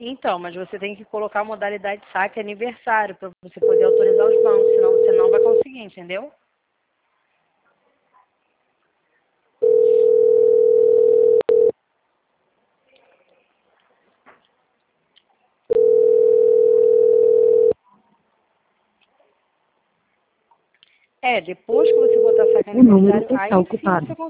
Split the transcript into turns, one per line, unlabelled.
Então, mas você tem que colocar a modalidade saque aniversário para você poder autorizar os bancos, senão você não vai conseguir, entendeu? Depois que você botar saque
O número
aniversário,
está
aí sim
ocupado.
você consegue.